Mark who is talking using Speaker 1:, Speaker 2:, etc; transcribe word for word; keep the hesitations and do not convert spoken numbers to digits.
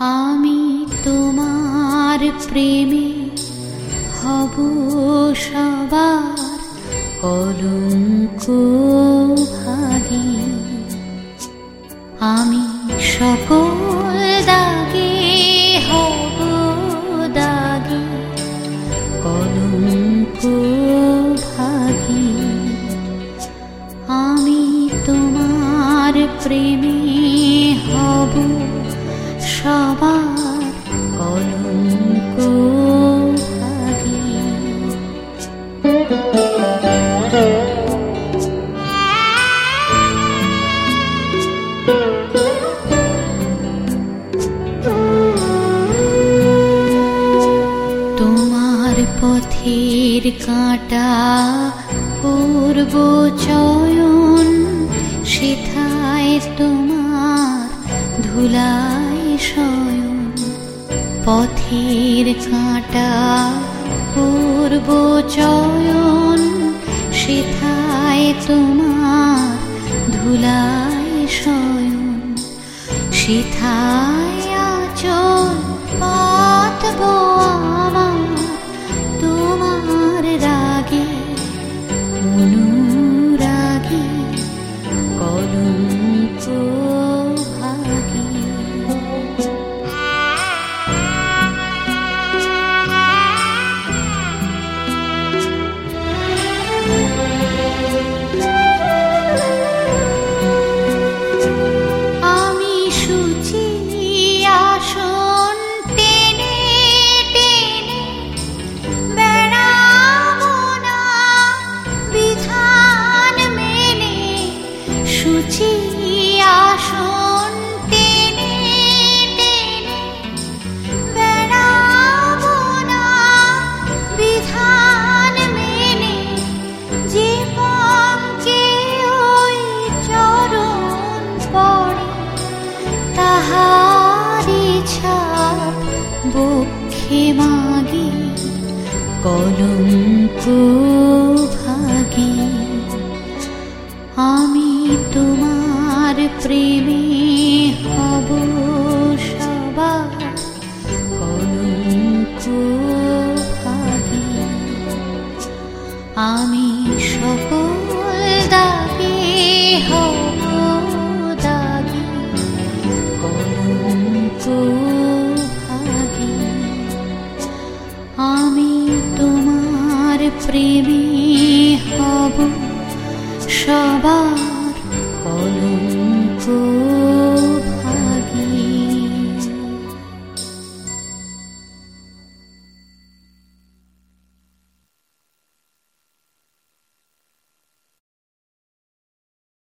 Speaker 1: আমি তোমার প্রেমে হব সবার কলঙ্ক ভাগী। আমি সকল দাগে হব দাগী কলঙ্ক ভাগী। আমি তোমার প্রেমে হব সবার কলঙ্ক ভাগী। তোমার পথের কাঁটা করব চয়ন, সেথায় তোমার ধুলায় শয়ন। পথের কাঁটা করব চয়ন, সেথায় তোমার ধুলায় শয়ন। সেথায় আঁচল পাতব আমার তোমার রাগে অনুরাগে কলঙ্ক ভাগী। আমি শুচি আসন টেনে টেনে বেড়াবো না বিধান মেনে। শুচি আসন টেনে টেনে বেড়াবো না বিধান মেনে। জীবনকে ওই চরণ পড়ে তাহারি ছাপ বক্ষে মাগি কলঙ্ক ভাগী। আমি তোমার প্রেমে হব